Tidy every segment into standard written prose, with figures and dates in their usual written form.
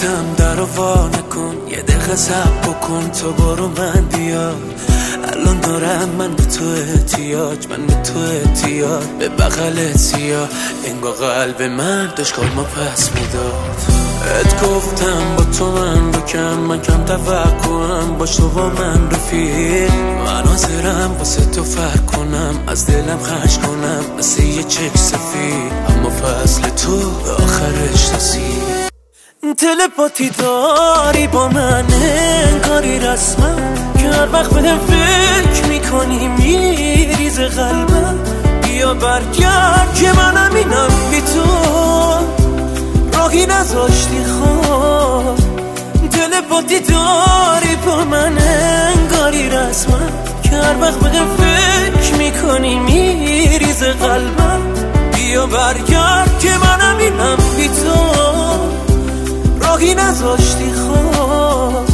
گفتم درو وا نکن، یه دقیقه صبر بکن، تو برو من بیا. الان دارم من به تو احتیاج، من به تو احتیاج، به بغلت سیاه. انگار قلب من داشت کارما پس میداد. ات گفتم با تو من بکن، من کم توقعم، باش تو با من رفیق. من حاضرم واسه تو فرق کنم، از دلم خرج کنم مثل یه چک سفید. اما فصل تو به آخرش رسید. تلپاتی داری با من انگاری رسمم، که هر وقت بهم فکر میکنی میریز قلبم. بیا برگرد که منم اینم بی تو، راهی نذاشتی خواب. تلپاتی داری با من انگاری رسمم، که هر وقت بهم فکر میکنی میریز قلبم. بیا برگرد که منم اینم بی تو، راهی نذاشتی خواب.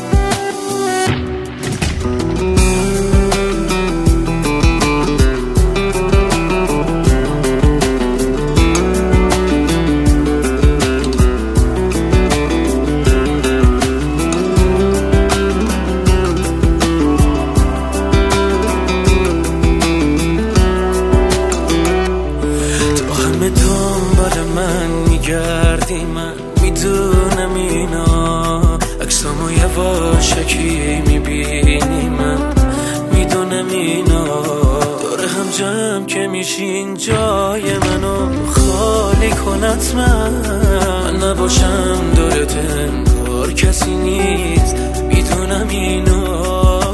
تو همه دنبال من میگردی، من میدونم اینا، عکسامو یواشکی میبینی، من میدونم اینا. دور هم جمع که میشین جای منو خالی کنت، من نباشم دورت انگار کسی نیست، میدونم اینا.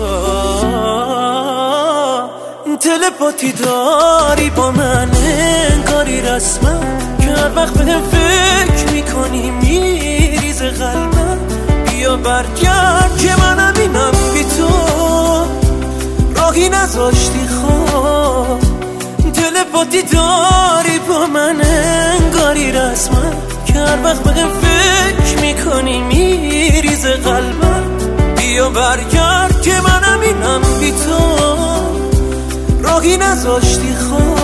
تلپاتی داری با من انگاری رسمم، که هر وقت بهم فکر میکنی میریز قلبم. بیا برگرد که منم اینم بی تو، راهی نذاشتی خواب. تلپاتی داری با من انگاری رسمم، که هر وقت بهم فکر میکنی میریز قلبم. بیا برگرد که منم اینم بی تو، راهی نذاشتی خواب.